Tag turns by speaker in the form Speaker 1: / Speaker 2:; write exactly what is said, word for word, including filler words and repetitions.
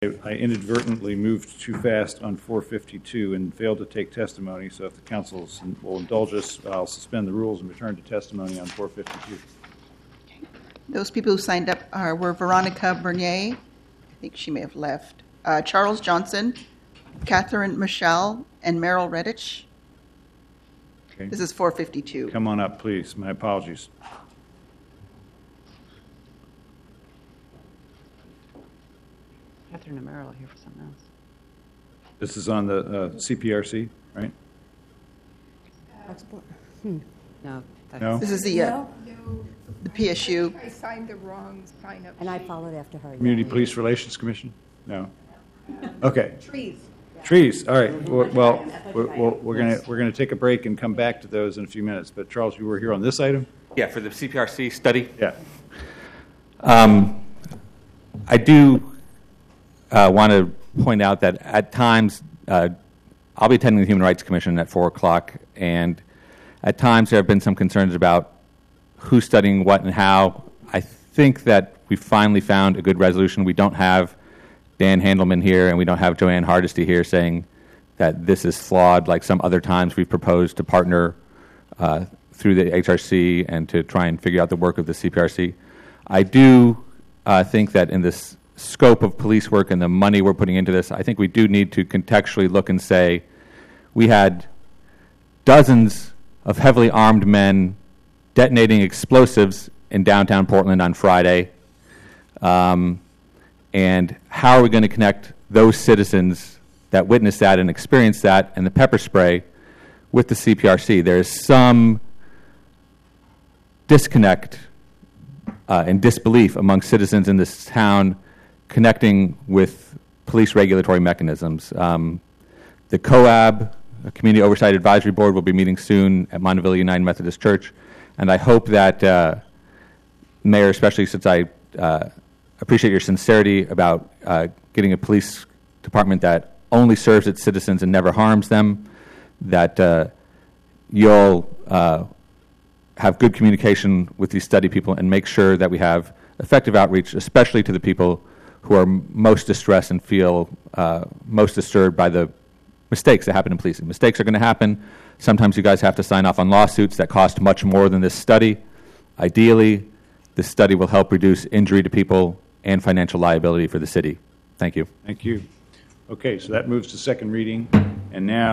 Speaker 1: I inadvertently moved too fast on four fifty-two and failed to take testimony, so if the council will indulge us, I'll suspend the rules and return to testimony on four fifty-two.
Speaker 2: Those people who signed up are, were Veronica Bernier, I think she may have left, uh, Charles Johnson, Catherine Michelle, and Merrill Redditch.
Speaker 1: Okay.
Speaker 2: This is four fifty-two.
Speaker 1: Come on up, please. My apologies.
Speaker 3: Catherine and Merrill are here for something else.
Speaker 1: This is on the uh, C P R C, right?
Speaker 3: No. That's,
Speaker 1: No?
Speaker 2: This is the, uh,
Speaker 4: No,
Speaker 2: the P S U.
Speaker 4: I signed the wrong sign-up
Speaker 5: And I
Speaker 4: sheet.
Speaker 5: followed after her.
Speaker 1: Community Police Relations Commission? No. Okay.
Speaker 4: Trees.
Speaker 1: Trees. All right. Well, well we're, we're, we're gonna we're gonna take a break and come back to those in a few minutes. But Charles, you were here on this item?
Speaker 6: Yeah, for the C P R C study.
Speaker 1: Yeah.
Speaker 6: Um, I do uh, want to point out that at times uh, I'll be attending the Human Rights Commission at four o'clock, and at times there have been some concerns about who's studying what and how. I think that we finally found a good resolution. We don't have Dan Handelman here, and we don't have Joanne Hardesty here saying that this is flawed, like some other times we've proposed to partner uh, through the H R C and to try and figure out the work of the C P R C. I do uh, think that in this scope of police work and the money we're putting into this, I think we do need to contextually look and say we had dozens of heavily armed men detonating explosives in downtown Portland on Friday. Um, and how are we going to connect those citizens that witnessed that and experienced that and the pepper spray with the C P R C? There is some disconnect uh, and disbelief among citizens in this town connecting with police regulatory mechanisms. Um, the COAB, the Community Oversight Advisory Board, will be meeting soon at Monteville United Methodist Church, and I hope that, uh, Mayor, especially since I uh, appreciate your sincerity about uh, getting a police department that only serves its citizens and never harms them, that uh, you'll uh, have good communication with these study people and make sure that we have effective outreach, especially to the people who are most distressed and feel uh, most disturbed by the mistakes that happen in policing. Mistakes are going to happen. Sometimes you guys have to sign off on lawsuits that cost much more than this study. Ideally, this study will help reduce injury to people and financial liability for the city. Thank you.
Speaker 1: Thank you. Okay, so that moves to second reading, and now